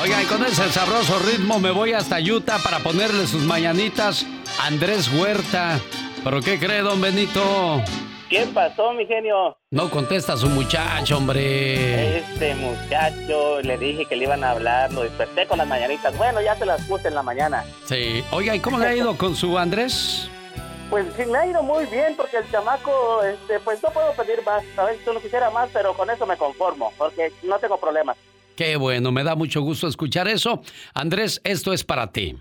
Oiga, y con ese sabroso ritmo me voy hasta Utah para ponerle sus mañanitas a Andrés Huerta. ¿Pero qué cree, don Benito? ¿Qué pasó, mi genio? No contesta a su muchacho, hombre. Este muchacho, le dije que le iban a hablar, lo desperté con las mañanitas. Bueno, ya se las puse en la mañana. Sí. Oiga, ¿y cómo le ha ido con su Andrés? Pues sí, me ha ido muy bien porque el chamaco, pues no puedo pedir más. A veces uno quisiera más, pero con eso me conformo, porque no tengo problemas. Qué bueno, me da mucho gusto escuchar eso. Andrés, esto es para ti.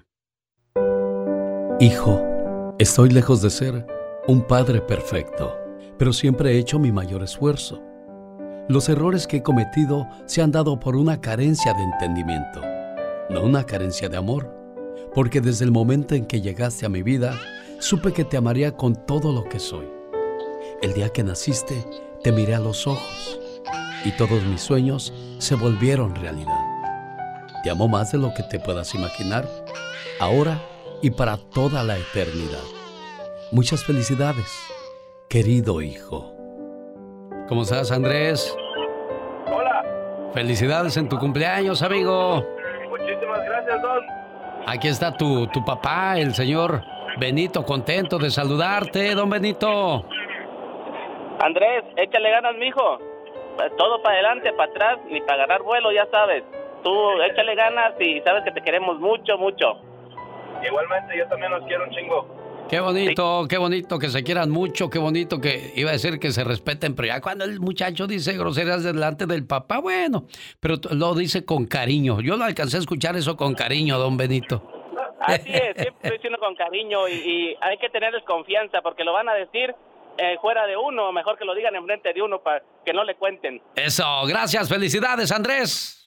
Hijo, estoy lejos de ser un padre perfecto, pero siempre he hecho mi mayor esfuerzo. Los errores que he cometido se han dado por una carencia de entendimiento, no una carencia de amor, porque desde el momento en que llegaste a mi vida, supe que te amaría con todo lo que soy. El día que naciste, te miré a los ojos y todos mis sueños se volvieron realidad. Te amo más de lo que te puedas imaginar, ahora y para toda la eternidad. Muchas felicidades, querido hijo. ¿Cómo estás, Andrés? Hola. Felicidades en tu cumpleaños, amigo. Muchísimas gracias, Don. Aquí está tu papá, el señor Benito, contento de saludarte, don Benito. Andrés, échale ganas, mijo. Todo para adelante, para atrás, ni para agarrar vuelo, ya sabes. Tú échale ganas y sabes que te queremos mucho, mucho. Igualmente, yo también los quiero un chingo. Qué bonito que se quieran mucho, qué bonito que iba a decir que se respeten, pero ya cuando el muchacho dice groserías delante del papá, bueno, pero lo dice con cariño. Yo lo alcancé a escuchar eso con cariño, don Benito. Así es, siempre estoy diciendo con cariño y hay que tenerles confianza porque lo van a decir fuera de uno, mejor que lo digan enfrente de uno para que no le cuenten. Eso, gracias, felicidades, Andrés.